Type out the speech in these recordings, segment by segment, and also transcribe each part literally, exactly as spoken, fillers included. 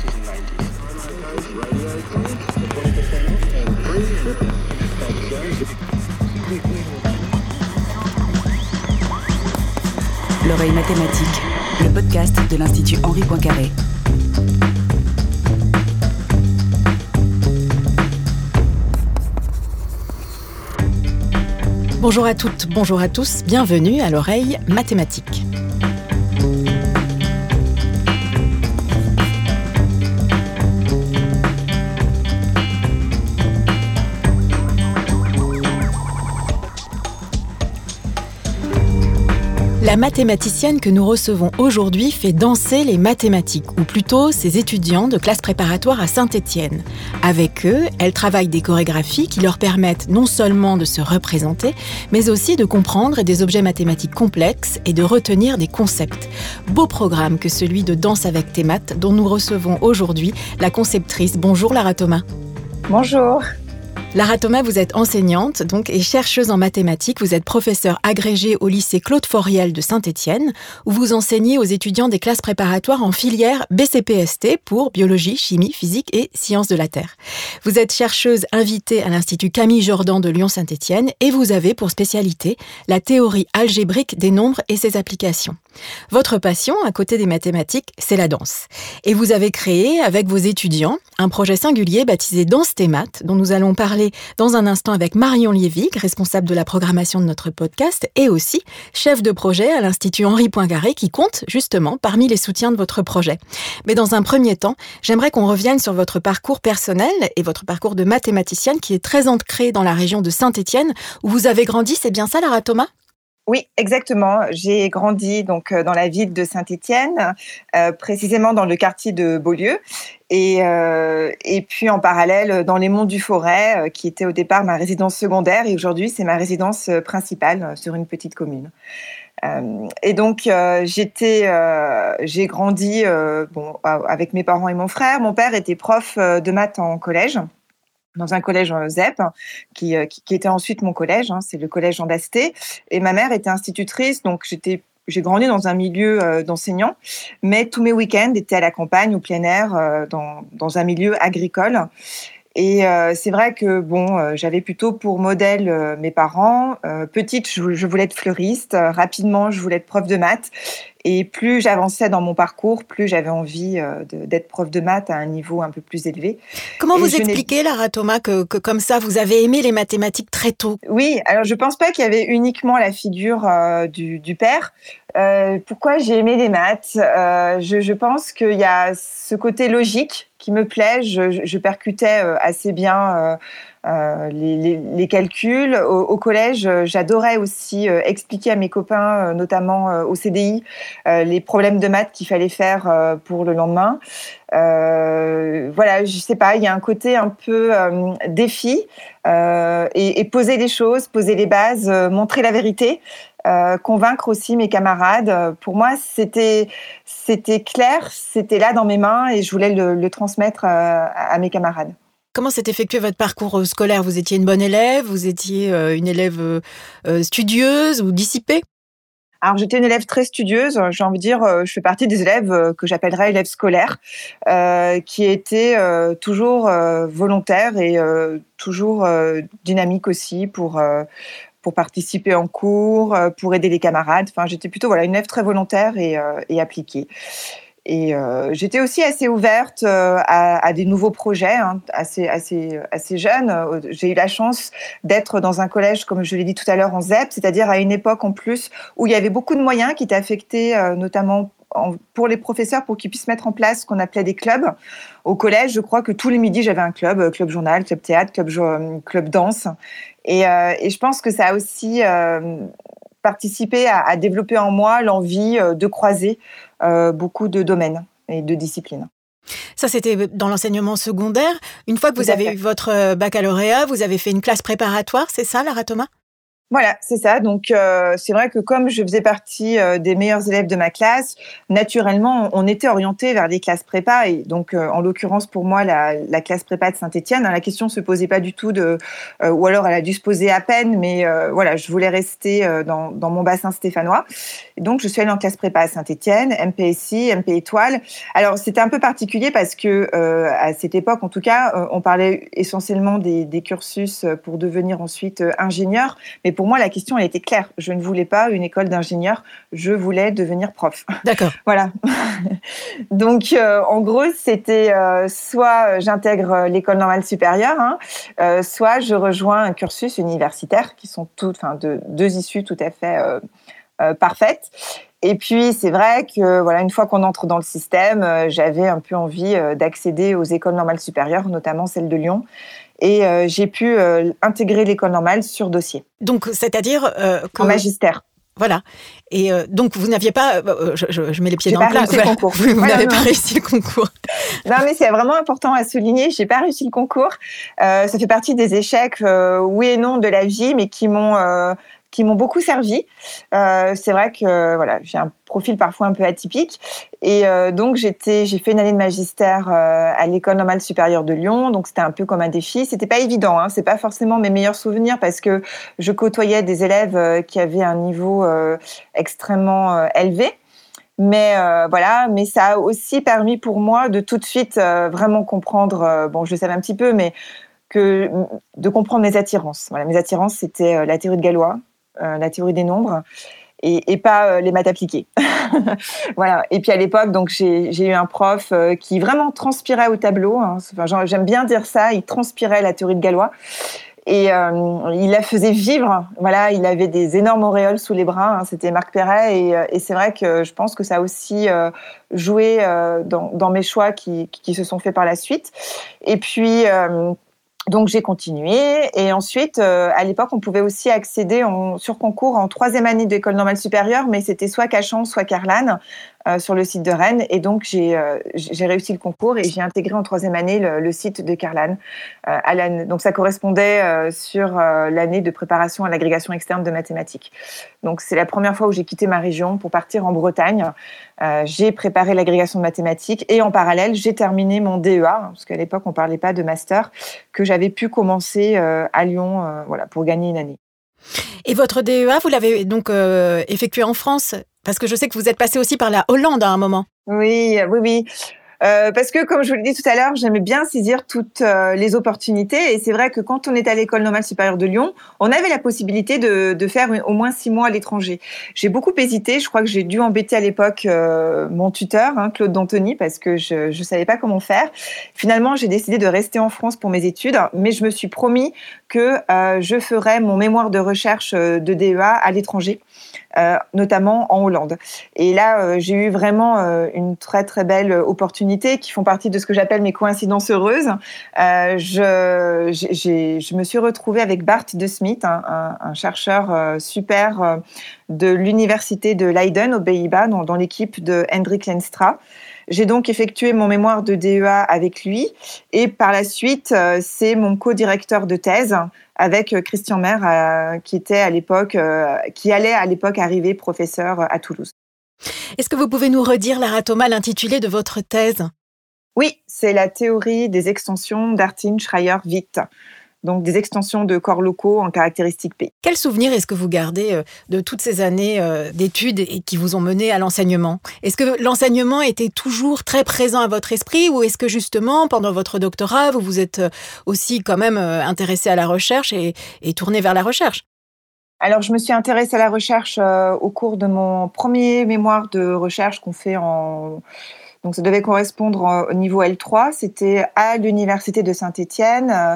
L'oreille mathématique, le podcast de l'Institut Henri Poincaré. Bonjour à toutes, bonjour à tous, bienvenue à l'oreille mathématique. La mathématicienne que nous recevons aujourd'hui fait danser les mathématiques, ou plutôt ses étudiants de classe préparatoire à Saint-Étienne. Avec eux, elle travaille des chorégraphies qui leur permettent non seulement de se représenter, mais aussi de comprendre des objets mathématiques complexes et de retenir des concepts. Beau programme que celui de Danse avec tes maths, dont nous recevons aujourd'hui la conceptrice. Bonjour Lara Thomas. Bonjour. Lara Thomas, vous êtes enseignante donc, et chercheuse en mathématiques. Vous êtes professeure agrégée au lycée Claude Fauriel de Saint-Étienne, où vous enseignez aux étudiants des classes préparatoires en filière B C P S T pour biologie, chimie, physique et sciences de la Terre. Vous êtes chercheuse invitée à l'Institut Camille Jordan de Lyon-Saint-Étienne et vous avez pour spécialité la théorie algébrique des nombres et ses applications. Votre passion, à côté des mathématiques, c'est la danse. Et vous avez créé, avec vos étudiants, un projet singulier baptisé Danse tes maths, dont nous allons parler dans un instant avec Marion Liévig, responsable de la programmation de notre podcast, et aussi chef de projet à l'Institut Henri Poincaré, qui compte justement parmi les soutiens de votre projet. Mais dans un premier temps, j'aimerais qu'on revienne sur votre parcours personnel et votre parcours de mathématicienne qui est très ancré dans la région de Saint-Étienne, où vous avez grandi, c'est bien ça, Lara Thomas ? Oui, exactement. J'ai grandi donc dans la ville de Saint-Étienne, euh, précisément dans le quartier de Beaulieu, et euh, et puis en parallèle dans les Monts du Forêt, euh, qui était au départ ma résidence secondaire, et aujourd'hui c'est ma résidence principale euh, sur une petite commune. Euh, et donc euh, j'étais, euh, j'ai grandi euh, bon avec mes parents et mon frère. Mon père était prof de maths en collège, dans un collège Z E P, qui, qui, qui était ensuite mon collège, hein, c'est le collège Jean d'Asté. Et ma mère était institutrice, donc j'étais, j'ai grandi dans un milieu euh, d'enseignants, mais tous mes week-ends étaient à la campagne, au plein air, euh, dans, dans un milieu agricole. Et euh, c'est vrai que bon, euh, j'avais plutôt pour modèle euh, mes parents. Euh, petite, je, je voulais être fleuriste. Euh, rapidement, je voulais être prof de maths. Et plus j'avançais dans mon parcours, plus j'avais envie euh, de, d'être prof de maths à un niveau un peu plus élevé. Comment Et vous je expliquez, n'ai... Lara Thomas, que, que comme ça, vous avez aimé les mathématiques très tôt ? Oui, alors je pense pas qu'il y avait uniquement la figure euh, du, du père. Euh, pourquoi j'ai aimé les maths ? euh, je, je pense qu'il y a ce côté logique qui me plaît. Je, je percutais assez bien euh, euh, les, les, les calculs. Au, au collège, j'adorais aussi euh, expliquer à mes copains, euh, notamment euh, au C D I, euh, les problèmes de maths qu'il fallait faire euh, pour le lendemain. Euh, voilà, je sais pas, il y a un côté un peu euh, défi euh, et, et poser les choses, poser les bases, euh, montrer la vérité. Euh, convaincre aussi mes camarades. Pour moi, c'était c'était clair, c'était là dans mes mains et je voulais le, le transmettre à, à mes camarades. Comment s'est effectué votre parcours scolaire ? Vous étiez une bonne élève ? Vous étiez une élève euh, studieuse ou dissipée ? Alors, j'étais une élève très studieuse. J'ai envie de dire, je fais partie des élèves que j'appellerais élèves scolaires, euh, qui étaient euh, toujours euh, volontaires et euh, toujours euh, dynamiques aussi pour... Euh, pour participer en cours, pour aider les camarades. Enfin, j'étais plutôt voilà, une élève très volontaire et, euh, et appliquée. Et euh, j'étais aussi assez ouverte euh, à, à des nouveaux projets, hein, assez, assez, assez jeune. J'ai eu la chance d'être dans un collège, comme je l'ai dit tout à l'heure, en Z E P, c'est-à-dire à une époque en plus où il y avait beaucoup de moyens qui étaient affectés, euh, notamment pour les professeurs, pour qu'ils puissent mettre en place ce qu'on appelait des clubs. Au collège, je crois que tous les midis, j'avais un club, club journal, club théâtre, club, club danse. Et, euh, et je pense que ça a aussi euh, participé à, à développer en moi l'envie de croiser euh, beaucoup de domaines et de disciplines. Ça, c'était dans l'enseignement secondaire. Une fois que vous avez eu votre baccalauréat, vous avez fait une classe préparatoire, c'est ça, Lara Thomas ? Voilà, c'est ça. Donc, euh, c'est vrai que comme je faisais partie euh, des meilleurs élèves de ma classe, naturellement, on était orienté vers des classes prépa. Et donc, euh, en l'occurrence, pour moi, la, la classe prépa de Saint-Étienne, hein, la question se posait pas du tout de, euh, ou alors elle a dû se poser à peine, mais euh, voilà, je voulais rester euh, dans, dans mon bassin stéphanois. Et donc, je suis allée en classe prépa à Saint-Étienne, M P S I, M P Étoile. Alors, c'était un peu particulier parce que euh, à cette époque, en tout cas, euh, on parlait essentiellement des, des cursus pour devenir ensuite euh, ingénieur, mais pour Pour moi, la question, elle était claire. Je ne voulais pas une école d'ingénieur. Je voulais devenir prof. D'accord. Voilà. Donc, euh, en gros, c'était euh, soit j'intègre l'école normale supérieure, hein, euh, soit je rejoins un cursus universitaire, qui sont toutes, enfin, de, deux issues tout à fait euh, euh, parfaites. Et puis, c'est vrai que, voilà, une fois qu'on entre dans le système, euh, j'avais un peu envie euh, d'accéder aux écoles normales supérieures, notamment celle de Lyon. Et euh, j'ai pu euh, intégrer l'école normale sur dossier. Donc, c'est-à-dire euh, que... En magistère. Voilà. Et euh, donc, vous n'aviez pas... Euh, je, je, je mets les pieds j'ai dans le plat. J'ai pas réussi le concours. Vous, vous voilà, n'avez non. pas réussi le concours. Non, mais c'est vraiment important à souligner. J'ai pas réussi le concours. Euh, ça fait partie des échecs, euh, oui et non, de la vie, mais qui m'ont... Euh, qui m'ont beaucoup servi. Euh, c'est vrai que voilà, j'ai un profil parfois un peu atypique. Et euh, donc, j'étais, j'ai fait une année de magistère euh, à l'École normale supérieure de Lyon. Donc, c'était un peu comme un défi. C'était pas évident. Hein. C'est pas forcément mes meilleurs souvenirs parce que je côtoyais des élèves euh, qui avaient un niveau euh, extrêmement euh, élevé. Mais euh, voilà, mais ça a aussi permis pour moi de tout de suite euh, vraiment comprendre. Euh, bon, je le savais un petit peu, mais que de comprendre mes attirances. Voilà, mes attirances, c'était euh, la théorie de Galois, euh, la théorie des nombres, et, et pas euh, les maths appliquées. Voilà. Et puis à l'époque, donc j'ai, j'ai eu un prof euh, qui vraiment transpirait au tableau. Hein. Enfin, genre, j'aime bien dire ça. Il transpirait la théorie de Galois. Et euh, il la faisait vivre. Voilà, il avait des énormes auréoles sous les bras. Hein, c'était Marc Perret. Et, et c'est vrai que je pense que ça a aussi euh, joué euh, dans, dans mes choix qui, qui se sont faits par la suite. Et puis... Euh, Donc, j'ai continué. Et ensuite, euh, à l'époque, on pouvait aussi accéder en, sur concours en troisième année d'école normale supérieure, mais c'était soit Cachan, soit Carlane, euh, sur le site de Rennes. Et donc, j'ai, euh, j'ai réussi le concours et j'ai intégré en troisième année le, le site de Carlane. Euh, à l'année. Donc, ça correspondait euh, sur euh, l'année de préparation à l'agrégation externe de mathématiques. Donc, c'est la première fois où j'ai quitté ma région pour partir en Bretagne. Euh, j'ai préparé l'agrégation de mathématiques et en parallèle, j'ai terminé mon D E A, parce qu'à l'époque, on ne parlait pas de master, que j'avais pu commencer euh, à Lyon euh, voilà, pour gagner une année. Et votre D E A, vous l'avez donc euh, effectué en France? Parce que je sais que vous êtes passé aussi par la Hollande à un moment. Oui, oui, oui. Euh, parce que, comme je vous l'ai dit tout à l'heure, j'aimais bien saisir toutes euh, les opportunités. Et c'est vrai que quand on est à l'École normale supérieure de Lyon, on avait la possibilité de, de faire au moins six mois à l'étranger. J'ai beaucoup hésité. Je crois que j'ai dû embêter à l'époque euh, mon tuteur, hein, Claude D'Antoni, parce que je ne savais pas comment faire. Finalement, j'ai décidé de rester en France pour mes études, mais je me suis promis que euh, je ferais mon mémoire de recherche de D E A à l'étranger. Euh, notamment en Hollande. Et là, euh, j'ai eu vraiment euh, une très très belle opportunité qui font partie de ce que j'appelle mes coïncidences heureuses. Euh, je, j'ai, je me suis retrouvée avec Bart de Smet, un, un, un chercheur euh, super euh, de l'université de Leiden aux Pays-Bas, dans, dans l'équipe de Hendrik Lenstra. J'ai donc effectué mon mémoire de D E A avec lui et par la suite, euh, c'est mon co-directeur de thèse avec Christian Maire, euh, qui était à l'époque, euh, qui allait à l'époque arriver professeur à Toulouse. Est-ce que vous pouvez nous redire, Lara Thomas, l'intitulé de votre thèse? Oui, c'est la théorie des extensions d'Artin-Schreier-Witt. Donc des extensions de corps locaux en caractéristiques P. Quel souvenir est-ce que vous gardez de toutes ces années d'études et qui vous ont mené à l'enseignement? Est-ce que l'enseignement était toujours très présent à votre esprit ou est-ce que justement, pendant votre doctorat, vous vous êtes aussi quand même intéressé à la recherche et, et tourné vers la recherche? Alors, je me suis intéressée à la recherche euh, au cours de mon premier mémoire de recherche qu'on fait en... Donc, ça devait correspondre au niveau L trois. C'était à l'université de Saint-Étienne, euh,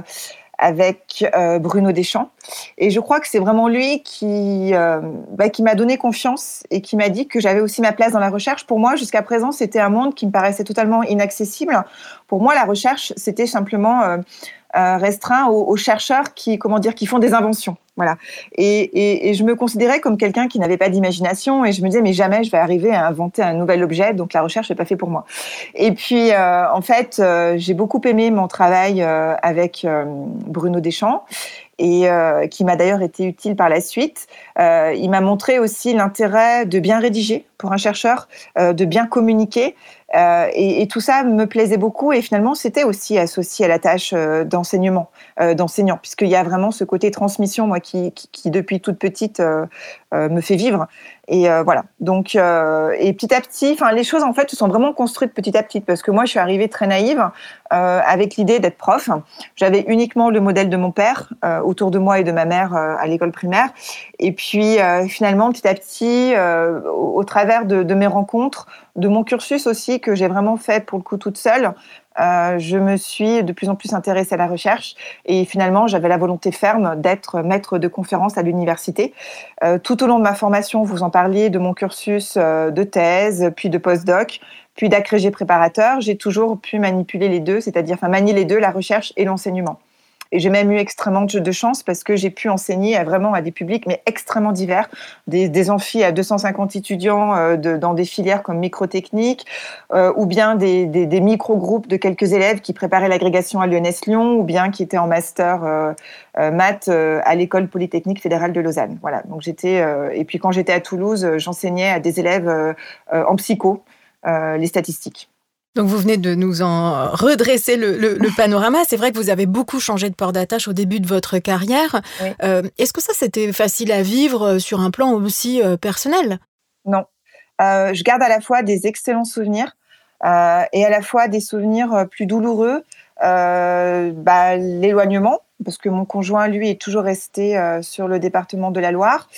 avec euh, Bruno Deschamps. Et je crois que c'est vraiment lui qui, euh, bah, qui m'a donné confiance et qui m'a dit que j'avais aussi ma place dans la recherche. Pour moi, jusqu'à présent, c'était un monde qui me paraissait totalement inaccessible. Pour moi, la recherche, c'était simplement euh, euh, restreint aux, aux chercheurs qui, comment dire, qui font des inventions. Voilà. Et, et, et je me considérais comme quelqu'un qui n'avait pas d'imagination et je me disais mais jamais je vais arriver à inventer un nouvel objet, donc la recherche n'est pas fait pour moi. Et puis euh, en fait euh, j'ai beaucoup aimé mon travail euh, avec euh, Bruno Deschamps et euh, qui m'a d'ailleurs été utile par la suite. Euh, il m'a montré aussi l'intérêt de bien rédiger pour un chercheur, euh, de bien communiquer. Euh, et, et tout ça me plaisait beaucoup. Et finalement, c'était aussi associé à la tâche euh, d'enseignement, euh, d'enseignant, puisqu'il y a vraiment ce côté transmission, moi, qui, qui, qui depuis toute petite, euh, euh, me fait vivre. Et euh, voilà. Donc, euh, et petit à petit, enfin, les choses en fait se sont vraiment construites petit à petit, parce que moi, je suis arrivée très naïve euh, avec l'idée d'être prof. J'avais uniquement le modèle de mon père euh, autour de moi et de ma mère euh, à l'école primaire. Et puis, euh, finalement, petit à petit, euh, au, au travers de, de mes rencontres, de mon cursus aussi que j'ai vraiment fait pour le coup toute seule, euh, je me suis de plus en plus intéressée à la recherche et finalement j'avais la volonté ferme d'être maître de conférence à l'université. Euh, tout au long de ma formation, vous en parliez de mon cursus euh, de thèse, puis de postdoc, puis d'agrégé préparateur, j'ai toujours pu manipuler les deux, c'est-à-dire enfin manier les deux, la recherche et l'enseignement. Et j'ai même eu extrêmement de chance parce que j'ai pu enseigner à vraiment à des publics mais extrêmement divers, des, des amphis à deux cent cinquante étudiants euh, de, dans des filières comme microtechnique, euh, ou bien des, des, des micro-groupes de quelques élèves qui préparaient l'agrégation à l'E N S Lyon, ou bien qui étaient en master euh, euh, maths euh, à l'école polytechnique fédérale de Lausanne. Voilà. Donc j'étais euh, et puis quand j'étais à Toulouse, j'enseignais à des élèves euh, euh, en psycho euh, les statistiques. Donc, vous venez de nous en redresser le, le, le panorama. C'est vrai que vous avez beaucoup changé de port d'attache au début de votre carrière. Oui. Euh, est-ce que ça, c'était facile à vivre sur un plan aussi euh, personnel ? Non. Euh, je garde à la fois des excellents souvenirs euh, et à la fois des souvenirs plus douloureux. Euh, bah, l'éloignement, parce que mon conjoint, lui, est toujours resté euh, sur le département de la Loire.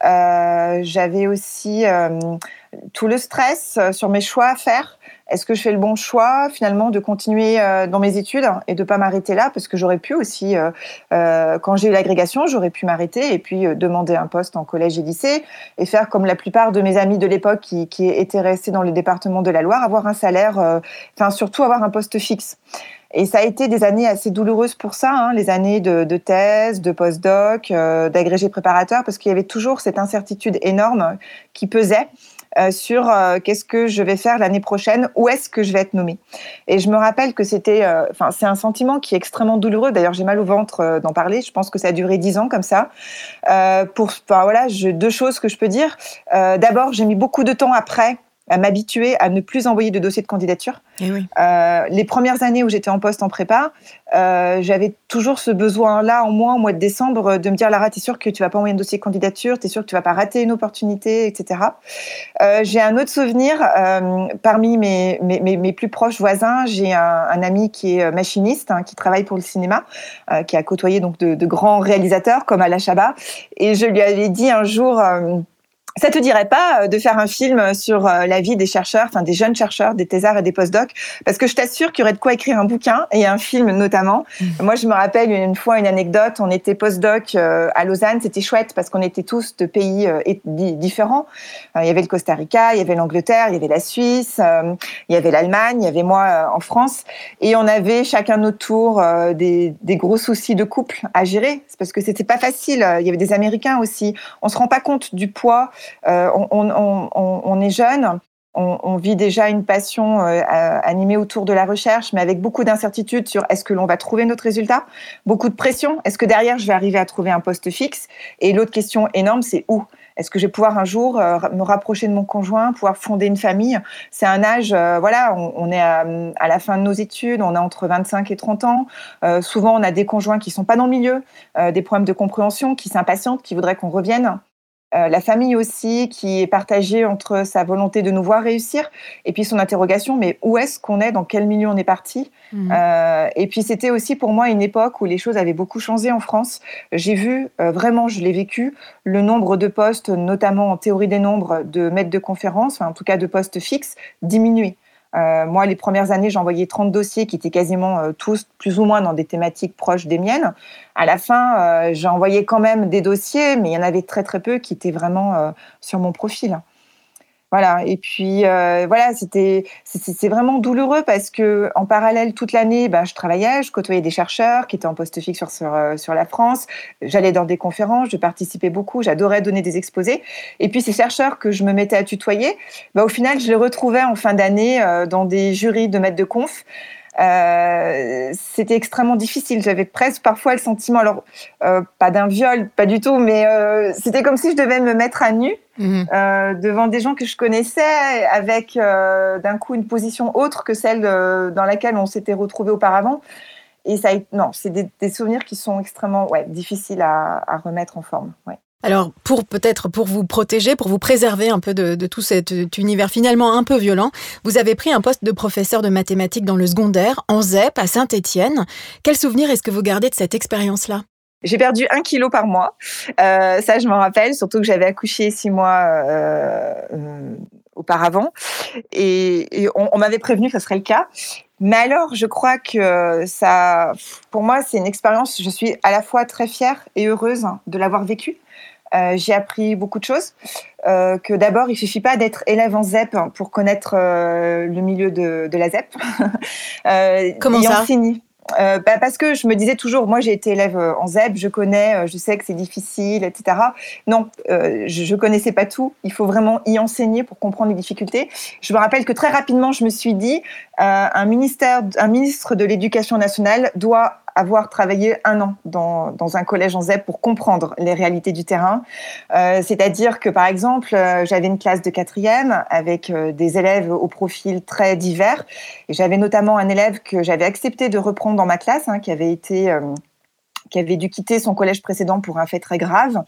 Euh, j'avais aussi euh, tout le stress euh, sur mes choix à faire. Est-ce que je fais le bon choix, finalement, de continuer euh, dans mes études et de ne pas m'arrêter là, parce que j'aurais pu aussi, euh, euh, quand j'ai eu l'agrégation, j'aurais pu m'arrêter et puis euh, demander un poste en collège et lycée et faire comme la plupart de mes amis de l'époque qui, qui étaient restés dans le département de la Loire, avoir un salaire, euh, enfin surtout avoir un poste fixe. Et ça a été des années assez douloureuses pour ça, hein, les années de, de thèse, de postdoc, euh, d'agrégé préparateur, parce qu'il y avait toujours cette incertitude énorme qui pesait euh, sur euh, qu'est-ce que je vais faire l'année prochaine, où est-ce que je vais être nommée. Et je me rappelle que c'était, enfin, euh, c'est un sentiment qui est extrêmement douloureux. D'ailleurs, j'ai mal au ventre euh, d'en parler. Je pense que ça a duré dix ans comme ça. Euh, pour, enfin, voilà, je, deux choses que je peux dire. Euh, d'abord, j'ai mis beaucoup de temps après à m'habituer à ne plus envoyer de dossier de candidature. Eh oui. Euh, les premières années où j'étais en poste en prépa, euh, j'avais toujours ce besoin-là en moi, au mois de décembre, de me dire « Lara, t'es sûre que tu vas pas envoyer un dossier de candidature, t'es sûre que tu vas pas rater une opportunité, et cetera » Euh, j'ai un autre souvenir, euh, parmi mes, mes, mes, mes plus proches voisins, j'ai un, un ami qui est machiniste, hein, qui travaille pour le cinéma, euh, qui a côtoyé donc de, de grands réalisateurs comme Alain Chabat, et je lui avais dit un jour... Euh, Ça te dirait pas de faire un film sur la vie des chercheurs, enfin des jeunes chercheurs, des thésards et des postdocs, parce que je t'assure qu'il y aurait de quoi écrire un bouquin et un film notamment. Mmh. Moi, je me rappelle une fois une anecdote. On était postdoc à Lausanne, c'était chouette parce qu'on était tous de pays différents. Il y avait le Costa Rica, il y avait l'Angleterre, il y avait la Suisse, il y avait l'Allemagne, il y avait moi en France, et on avait chacun notre tour des, des gros soucis de couple à gérer, c'est parce que c'était pas facile. Il y avait des Américains aussi. On se rend pas compte du poids. Euh, on, on, on, on est jeune, on, on vit déjà une passion euh, animée autour de la recherche, mais avec beaucoup d'incertitudes sur est-ce que l'on va trouver notre résultat, beaucoup de pression, est-ce que derrière je vais arriver à trouver un poste fixe, et l'autre question énorme, c'est où ? Est-ce que je vais pouvoir un jour euh, me rapprocher de mon conjoint, pouvoir fonder une famille ? C'est un âge, euh, voilà, on, on est à, à la fin de nos études, on a entre vingt-cinq et trente ans. Euh, souvent, on a des conjoints qui ne sont pas dans le milieu, euh, des problèmes de compréhension, qui s'impatientent, qui voudraient qu'on revienne. Euh, la famille aussi, qui est partagée entre sa volonté de nous voir réussir et puis son interrogation, mais où est-ce qu'on est, dans quel milieu on est parti ? Mmh. euh, Et puis c'était aussi pour moi une époque où les choses avaient beaucoup changé en France. J'ai vu, euh, vraiment, je l'ai vécu, le nombre de postes, notamment en théorie des nombres, de maîtres de conférences, enfin, en tout cas de postes fixes, diminuer. Euh, moi, les premières années, j'envoyais trente dossiers qui étaient quasiment euh, tous plus ou moins dans des thématiques proches des miennes. À la fin, euh, j'envoyais quand même des dossiers, mais il y en avait très très peu qui étaient vraiment euh, sur mon profil. Voilà. Et puis euh, voilà, c'était c'est, c'est vraiment douloureux parce que en parallèle toute l'année, ben je travaillais, je côtoyais des chercheurs qui étaient en poste fixe sur sur, sur la France. J'allais dans des conférences, je participais beaucoup, j'adorais donner des exposés. Et puis ces chercheurs que je me mettais à tutoyer, ben, au final, je les retrouvais en fin d'année euh, dans des jurys de maîtres de conf. Euh, c'était extrêmement difficile. J'avais presque parfois le sentiment, alors euh, pas d'un viol, pas du tout, mais euh, c'était comme si je devais me mettre à nu mmh. euh, devant des gens que je connaissais, avec euh, d'un coup une position autre que celle euh, dans laquelle on s'était retrouvés auparavant. Et ça, non, c'est des, des souvenirs qui sont extrêmement ouais, difficiles à, à remettre en forme. Ouais. Alors, pour peut-être pour vous protéger, pour vous préserver un peu de, de tout cet univers finalement un peu violent, vous avez pris un poste de professeur de mathématiques dans le secondaire, en Z E P, à Saint-Étienne. Quel souvenir est-ce que vous gardez de cette expérience-là ? J'ai perdu un kilo par mois. Euh, ça, je m'en rappelle, surtout que j'avais accouché six mois euh, euh, auparavant. Et, et on, on m'avait prévenu que ce serait le cas. Mais alors, je crois que ça, pour moi, c'est une expérience. Je suis à la fois très fière et heureuse de l'avoir vécue. Euh, j'ai appris beaucoup de choses. Euh, que d'abord, il suffit pas d'être élève en Z E P pour connaître euh, le milieu de, de la Z E P. euh, Comment ça enseigner. Euh, bah parce que je me disais toujours, moi j'ai été élève en Z E P, je connais, je sais que c'est difficile, et cetera. Non, euh, je ne connaissais pas tout. Il faut vraiment y enseigner pour comprendre les difficultés. Je me rappelle que très rapidement, je me suis dit, euh, un ministère, un ministre de l'Éducation nationale doit avoir travaillé un an dans, dans un collège en Z E P pour comprendre les réalités du terrain. Euh, c'est-à-dire que, par exemple, euh, j'avais une classe de quatrième avec euh, des élèves au profil très divers. Et j'avais notamment un élève que j'avais accepté de reprendre dans ma classe, hein, qui avait été, euh, qui avait dû quitter son collège précédent pour un fait très grave.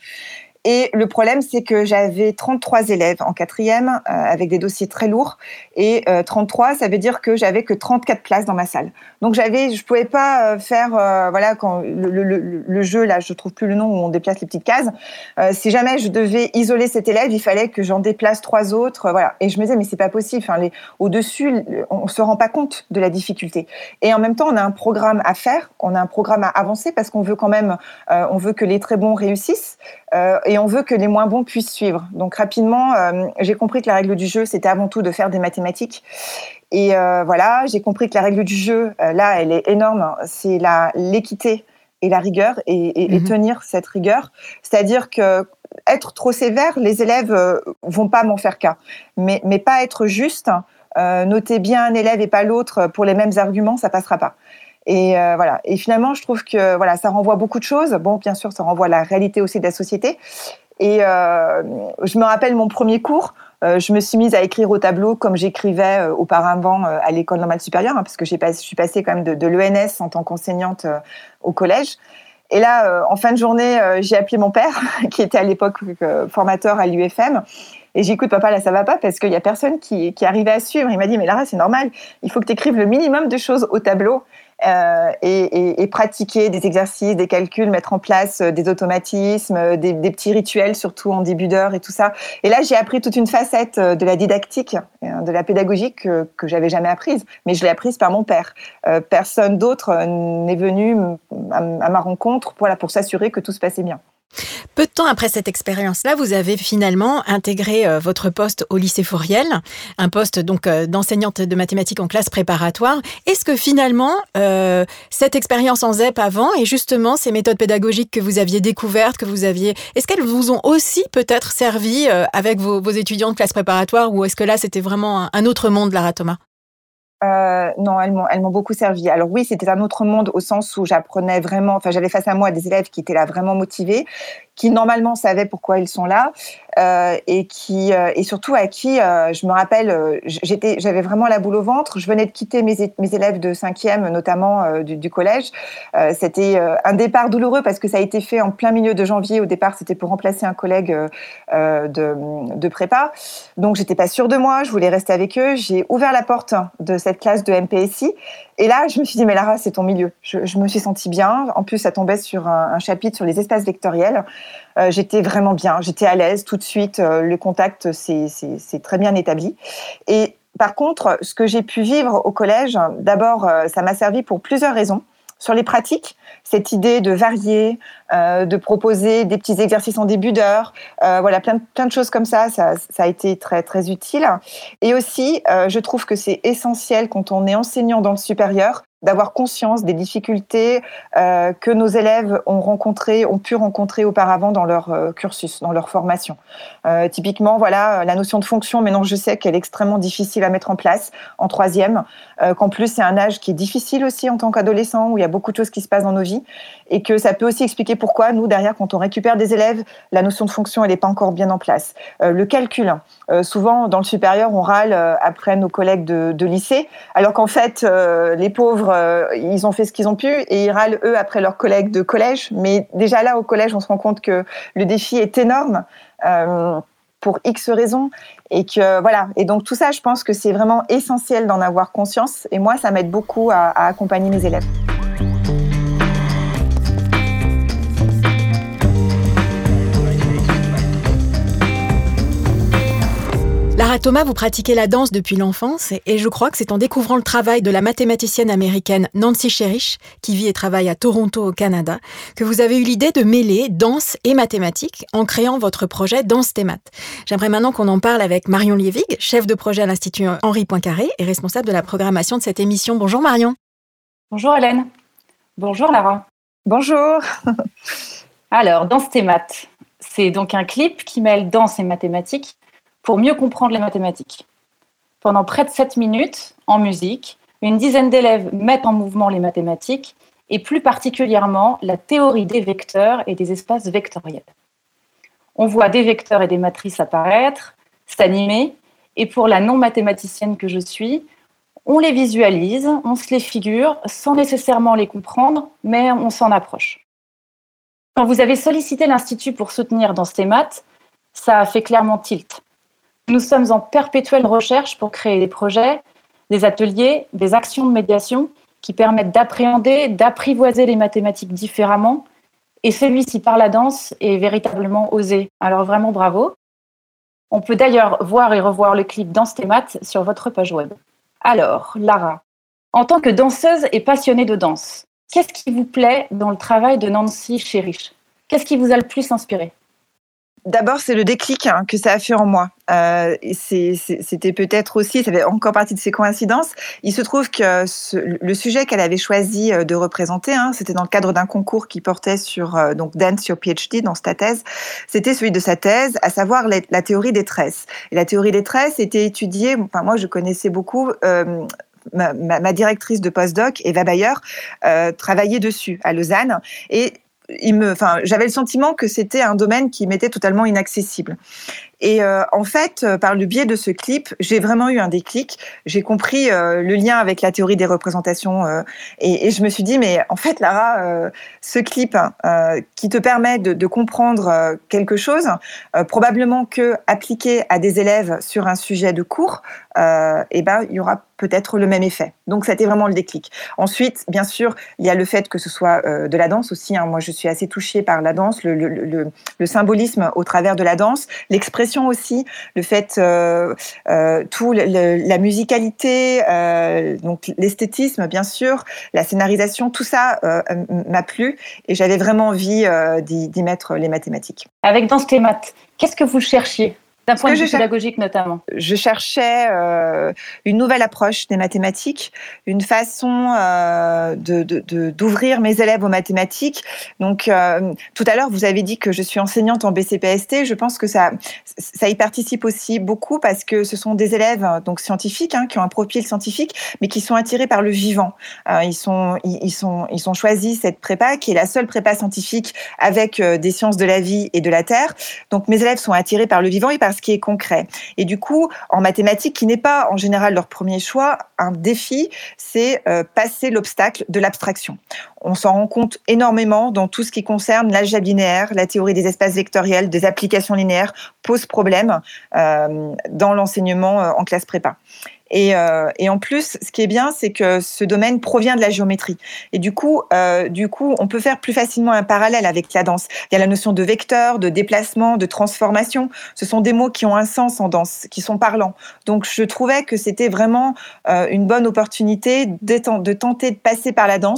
Et le problème, c'est que j'avais trente-trois élèves en quatrième, euh, avec des dossiers très lourds. Et euh, trente-trois, ça veut dire que j'avais que trente-quatre places dans ma salle. Donc, j'avais, je pouvais pas euh, faire, euh, voilà, quand le, le, le, le jeu, là, je trouve plus le nom où on déplace les petites cases. Euh, si jamais je devais isoler cet élève, il fallait que j'en déplace trois autres, euh, voilà. Et je me disais, mais c'est pas possible. Enfin, les, au-dessus, on se rend pas compte de la difficulté. Et en même temps, on a un programme à faire, on a un programme à avancer parce qu'on veut quand même, euh, on veut que les très bons réussissent. Euh, et on veut que les moins bons puissent suivre. Donc rapidement, euh, j'ai compris que la règle du jeu, c'était avant tout de faire des mathématiques. Et euh, voilà, j'ai compris que la règle du jeu, euh, là, elle est énorme. C'est la, l'équité et la rigueur, et, et, mmh. et tenir cette rigueur. C'est-à-dire que être trop sévère, les élèves euh, vont pas m'en faire cas. Mais, mais pas être juste, euh, noter bien un élève et pas l'autre pour les mêmes arguments, ça passera pas. Et euh, voilà. Et finalement, je trouve que voilà, ça renvoie beaucoup de choses. Bon, bien sûr, ça renvoie à la réalité aussi de la société. Et euh, je me rappelle mon premier cours. Euh, je me suis mise à écrire au tableau comme j'écrivais euh, auparavant euh, à l'école normale supérieure, hein, parce que j'ai pas, je suis passée quand même de, de l'E N S en tant qu'enseignante euh, au collège. Et là, euh, en fin de journée, euh, j'ai appelé mon père, qui était à l'époque euh, formateur à l'U F M. Et j'ai dit, écoute, papa, là, ça va pas parce qu'il y a personne qui, qui arrivait à suivre. Il m'a dit, mais Lara, c'est normal. Il faut que tu écrives le minimum de choses au tableau. Euh, et, et, et pratiquer des exercices, des calculs, mettre en place des automatismes, des, des petits rituels, surtout en début d'heure et tout ça. Et là, j'ai appris toute une facette de la didactique, de la pédagogie que, que j'avais jamais apprise, mais je l'ai apprise par mon père. Euh, personne d'autre n'est venu à, à ma rencontre voilà, pour s'assurer que tout se passait bien. Peu de temps après cette expérience-là, vous avez finalement intégré euh, votre poste au lycée Fauriel, un poste donc euh, d'enseignante de mathématiques en classe préparatoire. Est-ce que finalement, euh, cette expérience en Z E P avant et justement ces méthodes pédagogiques que vous aviez découvertes, que vous aviez, est-ce qu'elles vous ont aussi peut-être servi euh, avec vos, vos étudiants de classe préparatoire, ou est-ce que là c'était vraiment un, un autre monde, Lara Thomas ? Euh, non, elles m'ont, elles m'ont beaucoup servi. Alors oui, c'était un autre monde au sens où j'apprenais vraiment, enfin j'avais face à moi des élèves qui étaient là vraiment motivés, qui normalement savaient pourquoi ils sont là, euh, et qui euh, et surtout à qui euh, je me rappelle, euh, j'étais, j'avais vraiment la boule au ventre. Je venais de quitter mes, mes élèves de cinquième, notamment euh, du, du collège. Euh, c'était euh, un départ douloureux parce que ça a été fait en plein milieu de janvier. Au départ, c'était pour remplacer un collègue euh, de, de prépa. Donc j'étais pas sûre de moi. Je voulais rester avec eux. J'ai ouvert la porte de cette classe de M P S I. Et là, je me suis dit, mais Lara, c'est ton milieu. Je, je me suis sentie bien. En plus, ça tombait sur un, un chapitre sur les espaces vectoriels. Euh, j'étais vraiment bien. J'étais à l'aise tout de suite. Euh, le contact, c'est, c'est, c'est très bien établi. Et par contre, ce que j'ai pu vivre au collège, d'abord, euh, ça m'a servi pour plusieurs raisons. Sur les pratiques, cette idée de varier, euh, de proposer des petits exercices en début d'heure, euh, voilà, plein de, plein de choses comme ça, ça, ça a été très, très utile. Et aussi, euh, je trouve que c'est essentiel quand on est enseignant dans le supérieur d'avoir conscience des difficultés euh, que nos élèves ont rencontrées, ont pu rencontrer auparavant dans leur euh, cursus, dans leur formation. Euh, typiquement, voilà, la notion de fonction, maintenant je sais qu'elle est extrêmement difficile à mettre en place en troisième, euh, qu'en plus c'est un âge qui est difficile aussi en tant qu'adolescent, où il y a beaucoup de choses qui se passent dans nos vies, et que ça peut aussi expliquer pourquoi, nous, derrière, quand on récupère des élèves, la notion de fonction, elle n'est pas encore bien en place. Euh, le calcul, euh, souvent, dans le supérieur, on râle euh, après nos collègues de, de lycée, alors qu'en fait, euh, les pauvres, euh, ils ont fait ce qu'ils ont pu, et ils râlent, eux, après leurs collègues de collège. Mais déjà là, au collège, on se rend compte que le défi est énorme, euh, pour X raisons, et que voilà. Et donc tout ça, je pense que c'est vraiment essentiel d'en avoir conscience, et moi, ça m'aide beaucoup à, à accompagner mes élèves. Lara Thomas, vous pratiquez la danse depuis l'enfance et je crois que c'est en découvrant le travail de la mathématicienne américaine Nancy Sherrish, qui vit et travaille à Toronto au Canada, que vous avez eu l'idée de mêler danse et mathématiques en créant votre projet Danse tes maths. J'aimerais maintenant qu'on en parle avec Marion Lievig, chef de projet à l'Institut Henri Poincaré et responsable de la programmation de cette émission. Bonjour Marion. Bonjour Hélène. Bonjour Lara. Bonjour. Alors, Danse tes maths, c'est donc un clip qui mêle danse et mathématiques pour mieux comprendre les mathématiques. Pendant près de sept minutes, en musique, une dizaine d'élèves mettent en mouvement les mathématiques et plus particulièrement la théorie des vecteurs et des espaces vectoriels. On voit des vecteurs et des matrices apparaître, s'animer, et pour la non-mathématicienne que je suis, on les visualise, on se les figure sans nécessairement les comprendre, mais on s'en approche. Quand vous avez sollicité l'Institut pour soutenir Danse tes maths, ça a fait clairement tilt. Nous sommes en perpétuelle recherche pour créer des projets, des ateliers, des actions de médiation qui permettent d'appréhender, d'apprivoiser les mathématiques différemment. Et celui-ci par la danse est véritablement osé. Alors vraiment bravo. On peut d'ailleurs voir et revoir le clip Danse tes maths sur votre page web. Alors, Lara, en tant que danseuse et passionnée de danse, qu'est-ce qui vous plaît dans le travail de Nancy Sherrish ? Qu'est-ce qui vous a le plus inspiré ? D'abord, c'est le déclic hein, que ça a fait en moi. Euh, c'est, c'est, c'était peut-être aussi, ça fait encore partie de ces coïncidences. Il se trouve que ce, le sujet qu'elle avait choisi de représenter, hein, c'était dans le cadre d'un concours qui portait sur euh, donc Dance Your PhD, dans sa thèse. C'était celui de sa thèse, à savoir la, la théorie des tresses. Et la théorie des tresses était étudiée. Enfin, moi, je connaissais beaucoup. Euh, ma, ma, ma directrice de postdoc, Eva Bayer, euh, travaillait dessus à Lausanne et Il me, enfin, j'avais le sentiment que c'était un domaine qui m'était totalement inaccessible. Et euh, en fait, euh, par le biais de ce clip, j'ai vraiment eu un déclic. J'ai compris euh, le lien avec la théorie des représentations euh, et, et je me suis dit, mais en fait, Lara, euh, ce clip euh, qui te permet de, de comprendre euh, quelque chose, euh, probablement que appliqué à des élèves sur un sujet de cours, euh, eh ben, il y aura peut-être le même effet. Donc, c'était vraiment le déclic. Ensuite, bien sûr, il y a le fait que ce soit euh, de la danse aussi. Hein. Moi, je suis assez touchée par la danse, le, le, le, le symbolisme au travers de la danse, l'expression aussi, le fait, euh, euh, tout le, le, la musicalité, euh, donc l'esthétisme, bien sûr, la scénarisation, tout ça euh, m'a plu et j'avais vraiment envie euh, d'y, d'y mettre les mathématiques. Avec Danse tes maths, qu'est-ce que vous cherchiez ? D'un point de vue pédagogique notamment. Je cherchais euh, une nouvelle approche des mathématiques, une façon euh, de, de, de, d'ouvrir mes élèves aux mathématiques. Donc, euh, tout à l'heure, vous avez dit que je suis enseignante en B C P S T. Je pense que ça, ça y participe aussi beaucoup parce que ce sont des élèves donc scientifiques hein, qui ont un profil scientifique, mais qui sont attirés par le vivant. Euh, ils sont, ils, ils sont, ils ont choisi cette prépa qui est la seule prépa scientifique avec euh, des sciences de la vie et de la terre. Donc, mes élèves sont attirés par le vivant et par ce qui est concret. Et du coup, en mathématiques, qui n'est pas en général leur premier choix, un défi, c'est euh, passer l'obstacle de l'abstraction. On s'en rend compte énormément dans tout ce qui concerne l'algèbre linéaire, la théorie des espaces vectoriels, des applications linéaires, pose problème euh, dans l'enseignement euh, en classe prépa. Et, euh, et en plus, ce qui est bien, c'est que ce domaine provient de la géométrie. Et du coup, euh, du coup, on peut faire plus facilement un parallèle avec la danse. Il y a la notion de vecteur, de déplacement, de transformation. Ce sont des mots qui ont un sens en danse, qui sont parlants. Donc, je trouvais que c'était vraiment euh, une bonne opportunité de, de tenter de passer par la danse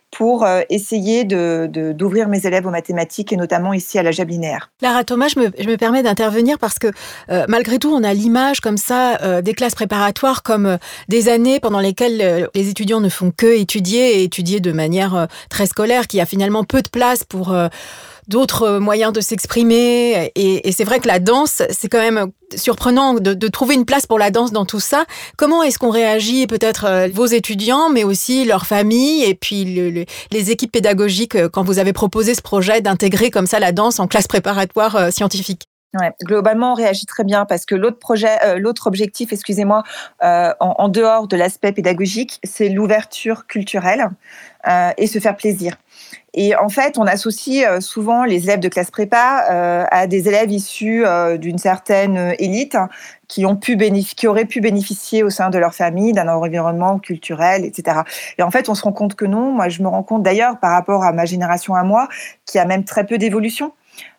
pour euh, essayer de, de, d'ouvrir mes élèves aux mathématiques et notamment ici à l'algèbre linéaire. Lara Thomas, je me, je me permets d'intervenir parce que euh, malgré tout, on a l'image comme ça euh, des classes préparatoires comme euh, des années pendant lesquelles euh, les étudiants ne font que étudier et étudier de manière euh, très scolaire, qui a finalement peu de place pour euh, d'autres moyens de s'exprimer. Et, et c'est vrai que la danse, c'est quand même surprenant de, de trouver une place pour la danse dans tout ça. Comment est-ce qu'on réagit, peut-être euh, vos étudiants, mais aussi leurs familles et puis le, le, les équipes pédagogiques euh, quand vous avez proposé ce projet d'intégrer comme ça la danse en classe préparatoire euh, scientifique? Ouais, globalement, on réagit très bien parce que l'autre projet, euh, l'autre objectif, excusez-moi, euh, en, en dehors de l'aspect pédagogique, c'est l'ouverture culturelle euh, et se faire plaisir. Et en fait, on associe euh, souvent les élèves de classe prépa euh, à des élèves issus euh, d'une certaine élite hein, qui ont pu bénéficier, qui auraient pu bénéficier au sein de leur famille d'un environnement culturel, et cetera. Et en fait, on se rend compte que non. Moi, je me rends compte d'ailleurs par rapport à ma génération à moi, qui a même très peu d'évolution.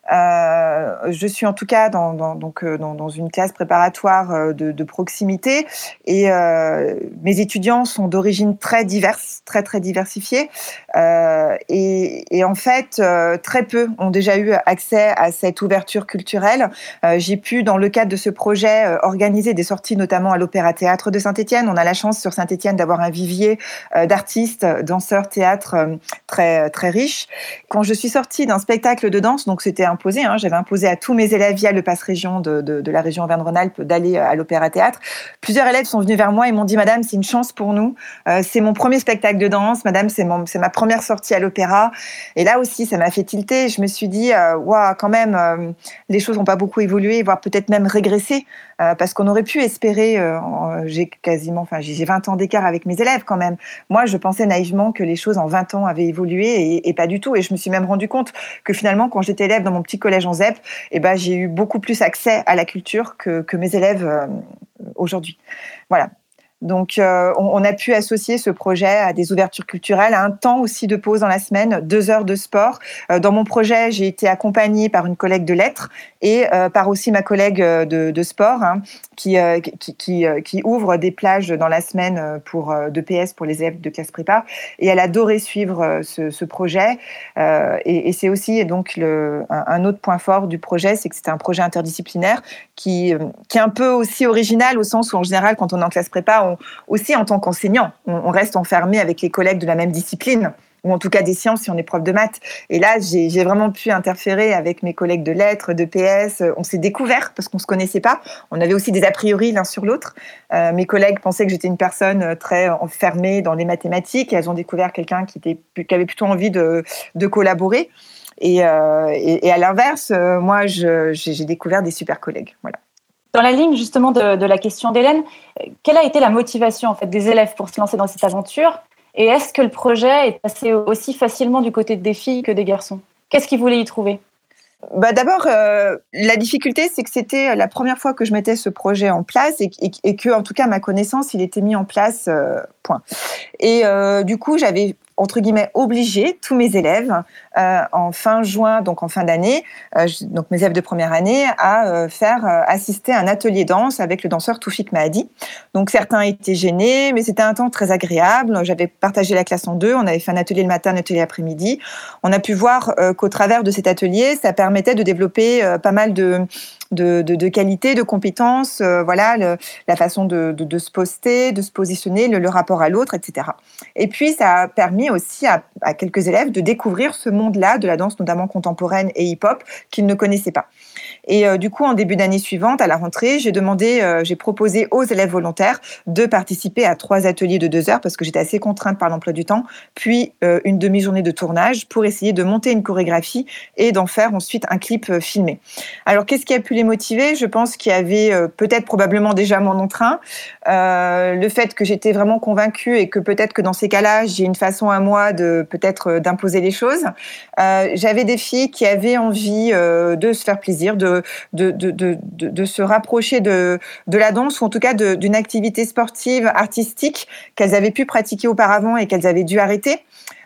Euh, je suis en tout cas dans, dans, donc, dans, dans une classe préparatoire de, de proximité et euh, mes étudiants sont d'origine très diverse, très très diversifiée euh, et, et en fait euh, très peu ont déjà eu accès à cette ouverture culturelle. Euh, j'ai pu dans le cadre de ce projet euh, organiser des sorties notamment à l'Opéra-Théâtre de Saint-Étienne. On a la chance sur Saint-Étienne d'avoir un vivier euh, d'artistes, danseurs, théâtre euh, très, très riche. Quand je suis sortie d'un spectacle de danse, donc c'était un Imposé, hein. J'avais imposé à tous mes élèves via le pass région de, de, de la région Auvergne-Rhône-Alpes d'aller à l'Opéra-Théâtre. Plusieurs élèves sont venus vers moi et m'ont dit « Madame, c'est une chance pour nous. Euh, c'est mon premier spectacle de danse. Madame, c'est, mon, c'est ma première sortie à l'opéra. » Et là aussi, ça m'a fait tilter. Je me suis dit euh, « Waouh, quand même, euh, les choses n'ont pas beaucoup évolué, voire peut-être même régressé. Euh, » parce qu'on aurait pu espérer, euh, j'ai quasiment, enfin j'ai vingt ans d'écart avec mes élèves quand même. Moi, je pensais naïvement que les choses en vingt ans avaient évolué et, et pas du tout. Et je me suis même rendu compte que finalement, quand j'étais élève dans mon petit collège en Z E P, eh ben, j'ai eu beaucoup plus accès à la culture que, que mes élèves euh, aujourd'hui. Voilà. Donc, euh, on, on a pu associer ce projet à des ouvertures culturelles, à un temps aussi de pause dans la semaine, deux heures de sport. Euh, dans mon projet, j'ai été accompagnée par une collègue de lettres et euh, par aussi ma collègue de, de sport hein, qui, euh, qui, qui, qui ouvre des plages dans la semaine pour, de P S pour les élèves de classe prépa. Et elle adorait suivre ce, ce projet. Euh, et, et c'est aussi donc le, un, un autre point fort du projet, c'est que c'est un projet interdisciplinaire qui, qui est un peu aussi original au sens où en général, quand on est en classe prépa, on, aussi en tant qu'enseignant, on, on reste enfermé avec les collègues de la même discipline, ou en tout cas des sciences si on est prof de maths. Et là, j'ai, j'ai vraiment pu interférer avec mes collègues de lettres, de P S. On s'est découvert parce qu'on ne se connaissait pas. On avait aussi des a priori l'un sur l'autre. Euh, mes collègues pensaient que j'étais une personne très enfermée dans les mathématiques et elles ont découvert quelqu'un qui, était, qui avait plutôt envie de, de collaborer. Et, euh, et, et à l'inverse, euh, moi, je, j'ai, j'ai découvert des super collègues. Voilà. Dans la ligne justement de, de la question d'Hélène, quelle a été la motivation en fait des élèves pour se lancer dans cette aventure? Et est-ce que le projet est passé aussi facilement du côté des filles que des garçons? Qu'est-ce qu'ils voulaient y trouver? Bah d'abord, euh, la difficulté, c'est que c'était la première fois que je mettais ce projet en place et, et, et que, en tout cas, à ma connaissance, il était mis en place, euh, point. Et euh, du coup, j'avais entre guillemets obligé tous mes élèves euh, en fin juin, donc en fin d'année, euh, donc mes élèves de première année, à euh, faire euh, assister à un atelier danse avec le danseur Toufik Mahadi. Donc certains étaient gênés, mais c'était un temps très agréable. J'avais partagé la classe en deux, on avait fait un atelier le matin, un atelier l'après-midi. On a pu voir euh, qu'au travers de cet atelier, ça permettait de développer euh, pas mal de De, de, de qualité, de compétences, euh, voilà, le, la façon de, de, de se poster, de se positionner, le, le rapport à l'autre, et cetera. Et puis, ça a permis aussi à, à quelques élèves de découvrir ce monde-là de la danse, notamment contemporaine et hip-hop, qu'ils ne connaissaient pas. Et euh, du coup, en début d'année suivante, à la rentrée, j'ai demandé, euh, j'ai proposé aux élèves volontaires de participer à trois ateliers de deux heures parce que j'étais assez contrainte par l'emploi du temps, puis euh, une demi-journée de tournage pour essayer de monter une chorégraphie et d'en faire ensuite un clip euh, filmé. Alors, qu'est-ce qui a pu les motiver? Je pense qu'il y avait euh, peut-être probablement déjà mon entrain, euh, le fait que j'étais vraiment convaincue et que peut-être que dans ces cas-là, j'ai une façon à moi de peut-être euh, d'imposer les choses. Euh, j'avais des filles qui avaient envie euh, de se faire plaisir, de De, de, de, de, de se rapprocher de, de la danse ou en tout cas de, d'une activité sportive, artistique qu'elles avaient pu pratiquer auparavant et qu'elles avaient dû arrêter.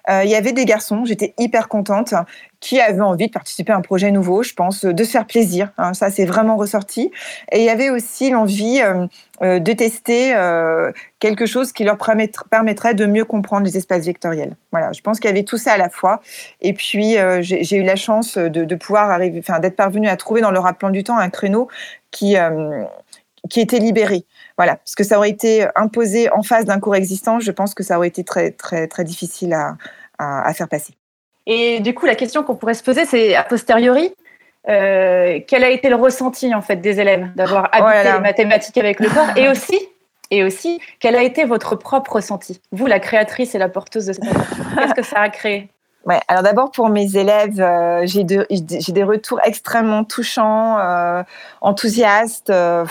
Euh, il y avait des garçons, j'étais hyper contente, qui avaient envie de participer à un projet nouveau, je pense, de se faire plaisir. Hein, ça, c'est vraiment ressorti. Et il y avait aussi l'envie euh, euh, de tester euh, quelque chose qui leur permettre, permettrait de mieux comprendre les espaces vectoriels. Voilà, je pense qu'il y avait tout ça à la fois. Et puis, euh, j'ai, j'ai eu la chance de, de pouvoir arriver, enfin, d'être parvenue à trouver dans leur plan du temps un créneau qui... Euh, qui était libéré. Voilà, parce que ça aurait été imposé en face d'un cours existant, je pense que ça aurait été très, très, très difficile à, à, à faire passer. Et du coup, la question qu'on pourrait se poser, c'est a posteriori, euh, quel a été le ressenti en fait des élèves d'avoir habité oh là là. les mathématiques avec le corps, et aussi, et aussi, quel a été votre propre ressenti, vous, la créatrice et la porteuse de cette aventure. Qu'est-ce que ça a créé? Ouais, alors d'abord pour mes élèves, euh, j'ai, de, j'ai des retours extrêmement touchants, euh, enthousiastes. Euh,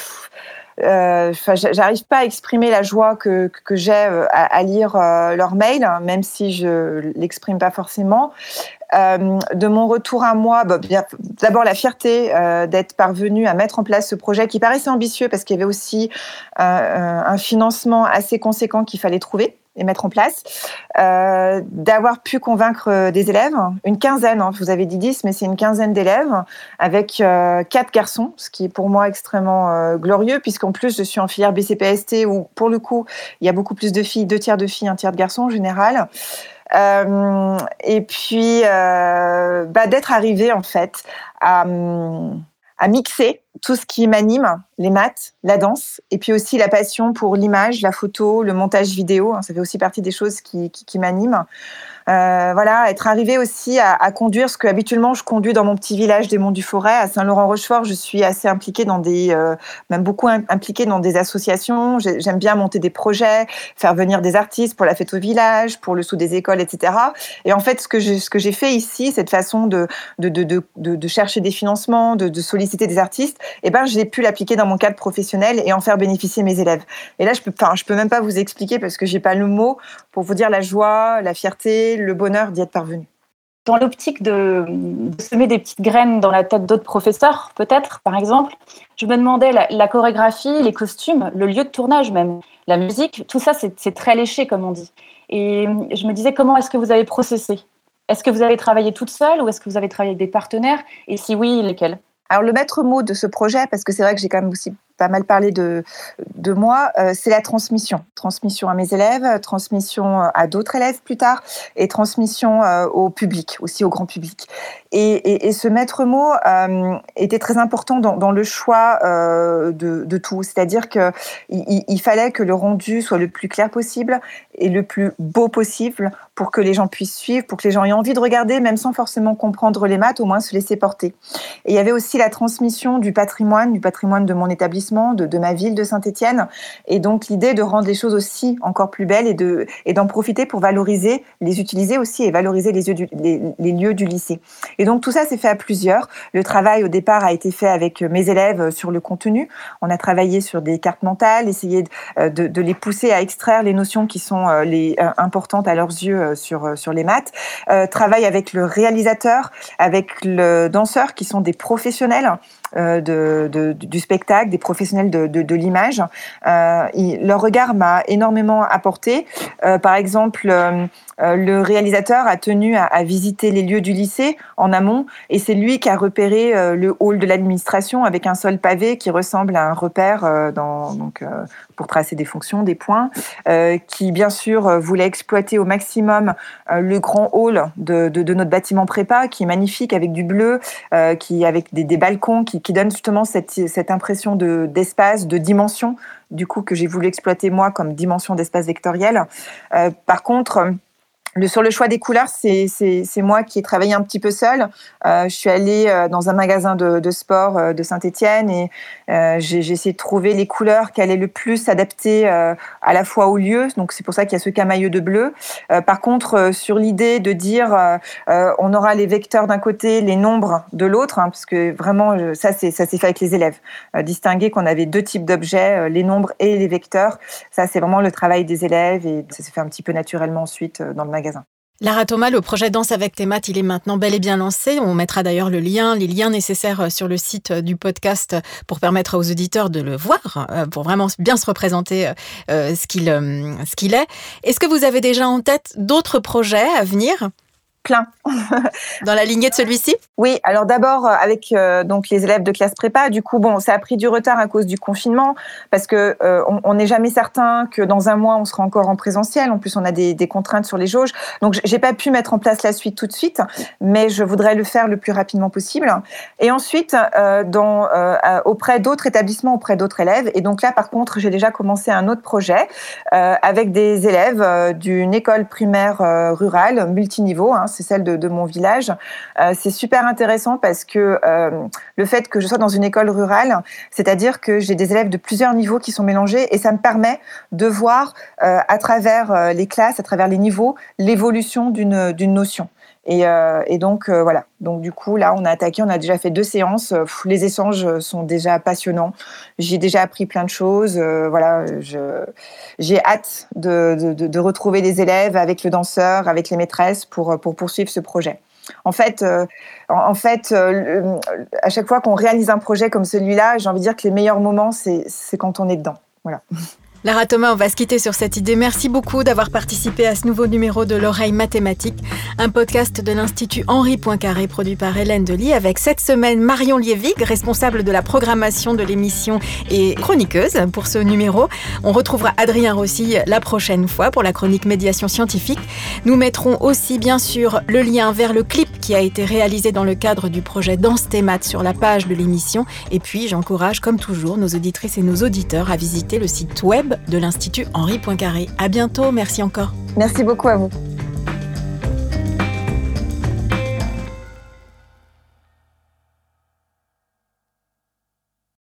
euh, j'arrive pas à exprimer la joie que, que j'ai à, à lire euh, leurs mails, même si je l'exprime pas forcément. Euh, de mon retour à moi, bah, bien, d'abord la fierté euh, d'être parvenue à mettre en place ce projet qui paraissait ambitieux parce qu'il y avait aussi euh, un financement assez conséquent qu'il fallait trouver et mettre en place, euh, d'avoir pu convaincre des élèves, une quinzaine, hein, vous avez dit dix, mais c'est une quinzaine d'élèves, avec euh, quatre garçons, ce qui est pour moi extrêmement euh, glorieux, puisqu'en plus je suis en filière B C P S T, où pour le coup, il y a beaucoup plus de filles, deux tiers de filles, un tiers de garçons en général. Euh, et puis, euh, bah, d'être arrivée en fait à... à mixer tout ce qui m'anime, les maths, la danse, et puis aussi la passion pour l'image, la photo, le montage vidéo. Ça fait aussi partie des choses qui, qui, qui m'animent. Euh, voilà, être arrivée aussi à, à conduire ce que habituellement je conduis dans mon petit village des Monts du Forêt, à Saint-Laurent-Rochefort. Je suis assez impliquée dans des, euh, même beaucoup impliquée dans des associations. J'aime bien monter des projets, faire venir des artistes pour la fête au village, pour le sous des écoles, et cetera. Et en fait, ce que je, ce que j'ai fait ici, cette façon de, de, de, de, de, de chercher des financements, de, de solliciter des artistes, eh ben, j'ai pu l'appliquer dans mon cadre professionnel et en faire bénéficier mes élèves. Et là, je peux, enfin, je peux même pas vous expliquer parce que j'ai pas le mot pour vous dire la joie, la fierté, le bonheur d'y être parvenu. Dans l'optique de, de semer des petites graines dans la tête d'autres professeurs, peut-être, par exemple, je me demandais la, la chorégraphie, les costumes, le lieu de tournage même, la musique, tout ça, c'est, c'est très léché, comme on dit. Et je me disais, comment est-ce que vous avez processé? Est-ce que vous avez travaillé toute seule ou est-ce que vous avez travaillé avec des partenaires? Et si oui, lesquels? Alors, le maître mot de ce projet, parce que c'est vrai que j'ai quand même aussi pas mal parlé de, de moi, euh, c'est la transmission. Transmission à mes élèves, transmission à d'autres élèves plus tard, et transmission euh, au public, aussi au grand public. Et, et, et ce maître mot euh, était très important dans, dans le choix euh, de, de tout. C'est-à-dire qu'il il, il fallait que le rendu soit le plus clair possible et le plus beau possible pour que les gens puissent suivre, pour que les gens aient envie de regarder, même sans forcément comprendre les maths, au moins se laisser porter. Et il y avait aussi la transmission du patrimoine, du patrimoine de mon établissement, de, de ma ville de Saint-Étienne, et donc l'idée de rendre les choses aussi encore plus belles et, de, et d'en profiter pour valoriser, les utiliser aussi et valoriser les, yeux du, les, les lieux du lycée. Et donc tout ça s'est fait à plusieurs. Le travail au départ a été fait avec mes élèves sur le contenu. On a travaillé sur des cartes mentales, essayé de, de, de les pousser à extraire les notions qui sont les, euh, importantes à leurs yeux sur, sur les maths. Euh, travail avec le réalisateur, avec le danseur qui sont des professionnels euh, de, de, du spectacle, des professionnels de, de, de l'image. Euh, il, leur regard m'a énormément apporté. Euh, par exemple, euh, le réalisateur a tenu à, à visiter les lieux du lycée en amont, et c'est lui qui a repéré euh, le hall de l'administration avec un sol pavé qui ressemble à un repère euh, dans, donc, euh, pour tracer des fonctions, des points, euh, qui bien sûr voulait exploiter au maximum euh, le grand hall de, de, de notre bâtiment prépa, qui est magnifique avec du bleu, euh, qui avec des, des balcons qui, qui donnent justement cette, cette impression de, d'espace, de dimension, du coup que j'ai voulu exploiter moi comme dimension d'espace vectoriel. Euh, par contre, Le, sur le choix des couleurs, c'est, c'est, c'est moi qui ai travaillé un petit peu seule. Euh, je suis allée euh, dans un magasin de, de sport euh, de Saint-Étienne et euh, j'ai, j'ai essayé de trouver les couleurs qui allaient le plus s'adapter euh, à la fois au lieu. Donc c'est pour ça qu'il y a ce camailleux de bleu. Euh, par contre, euh, sur l'idée de dire euh, euh, on aura les vecteurs d'un côté, les nombres de l'autre, hein, parce que vraiment euh, ça, c'est, ça s'est fait avec les élèves. Euh, distinguer qu'on avait deux types d'objets, euh, les nombres et les vecteurs. Ça, c'est vraiment le travail des élèves et ça s'est fait un petit peu naturellement ensuite euh, dans le magasin. Lara Thomas, le projet Danse avec tes maths, il est maintenant bel et bien lancé. On mettra d'ailleurs le lien, les liens nécessaires sur le site du podcast pour permettre aux auditeurs de le voir, pour vraiment bien se représenter euh, ce qu'il, euh, ce qu'il est. Est-ce que vous avez déjà en tête d'autres projets à venir ? Plein. Dans la lignée de celui-ci ? Oui, alors d'abord avec euh, donc les élèves de classe prépa, du coup bon, ça a pris du retard à cause du confinement parce que euh, on n'est jamais certain que dans un mois on sera encore en présentiel. En plus, on a des, des contraintes sur les jauges, donc j'ai pas pu mettre en place la suite tout de suite, mais je voudrais le faire le plus rapidement possible. Et ensuite, euh, dans euh, auprès d'autres établissements, auprès d'autres élèves. Et donc là, par contre, j'ai déjà commencé un autre projet euh, avec des élèves euh, d'une école primaire euh, rurale multiniveau. Hein, c'est celle de, de mon village. Euh, c'est super intéressant parce que euh, le fait que je sois dans une école rurale, c'est-à-dire que j'ai des élèves de plusieurs niveaux qui sont mélangés et ça me permet de voir euh, à travers euh, les classes, à travers les niveaux, l'évolution d'une, d'une notion. Et, euh, et donc euh, voilà. Donc du coup là, on a attaqué, on a déjà fait deux séances. Pff, les échanges sont déjà passionnants. J'ai déjà appris plein de choses. Euh, voilà, je, j'ai hâte de, de, de retrouver les élèves avec le danseur, avec les maîtresses pour pour poursuivre ce projet. En fait, euh, en fait, euh, à chaque fois qu'on réalise un projet comme celui-là, j'ai envie de dire que les meilleurs moments, c'est c'est quand on est dedans. Voilà. Lara Thomas, on va se quitter sur cette idée. Merci beaucoup d'avoir participé à ce nouveau numéro de l'Oreille Mathématique, un podcast de l'Institut Henri Poincaré produit par Hélène Delis avec cette semaine Marion Lievig, responsable de la programmation de l'émission et chroniqueuse pour ce numéro. On retrouvera Adrien Rossi la prochaine fois pour la chronique médiation scientifique. Nous mettrons aussi bien sûr le lien vers le clip qui a été réalisé dans le cadre du projet Danse tes maths sur la page de l'émission. Et puis j'encourage comme toujours nos auditrices et nos auditeurs à visiter le site web de l'Institut Henri Poincaré. À bientôt, merci encore. Merci beaucoup à vous.